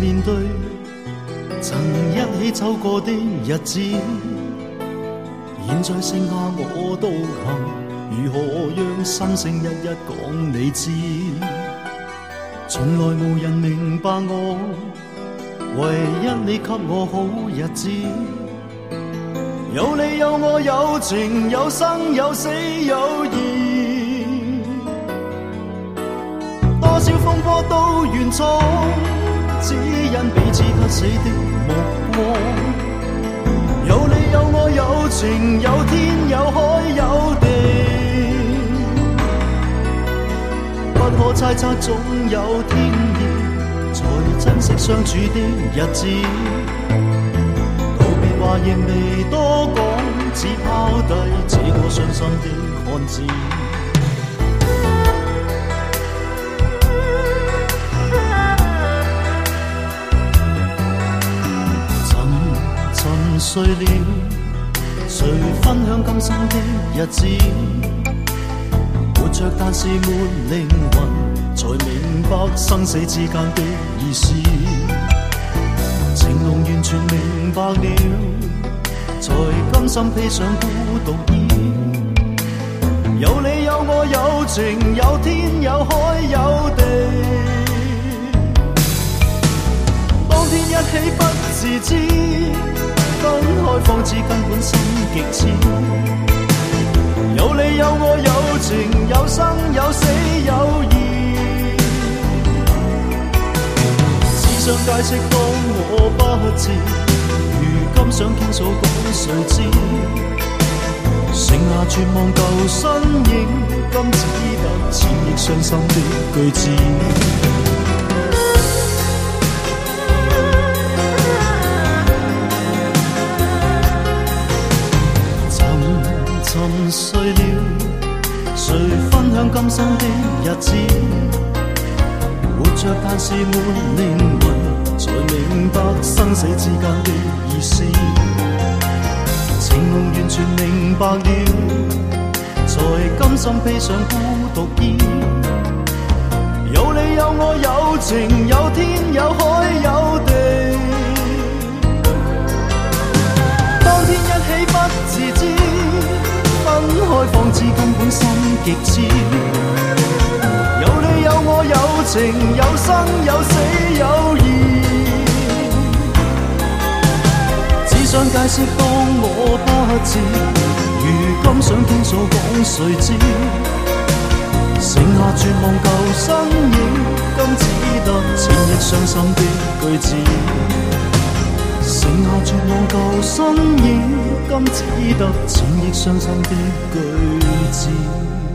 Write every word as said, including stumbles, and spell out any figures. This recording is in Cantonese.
面對曾一起走過的日子，現在剩下我獨行，如何讓心聲一一講你知？從來無人明白我，唯一你給我好日子。有你有我有情有生有死有義，多少風波都願闖，只因彼此不死的目光。有你有我有情有天有海有地，不可猜測總有天意，才珍惜相處的日子。道別話亦未多講，只拋低這個傷心的漢子。碎了，誰分享今生的日子？活着但是沒靈魂，才明白生死之間的意思。情濃完全明白了，才甘心披上孤獨衣。有你有我有情有天有海有地，當天一起不自知，分開方知根本心極痴。有你有我有情有生有死有義，只想解釋當我不知，如今想傾訴講誰知？剩下絕望舊身影，今只得千億傷心的句子。沉睡了，誰分享今生的日子？活着但是沒靈魂，才明白生死之間的意思。情濃完全明白了，才甘心披上孤獨衣。有你有我有情有天有海有地，當天一起不自知，分開方知根本心極痴。有你有我有情有生有死有義，只想解釋當我不知，如今想傾訴講誰知？剩下絕望舊身影，今只得千億傷心的句子。剩下絕望舊身影，今只得千億傷心的句子。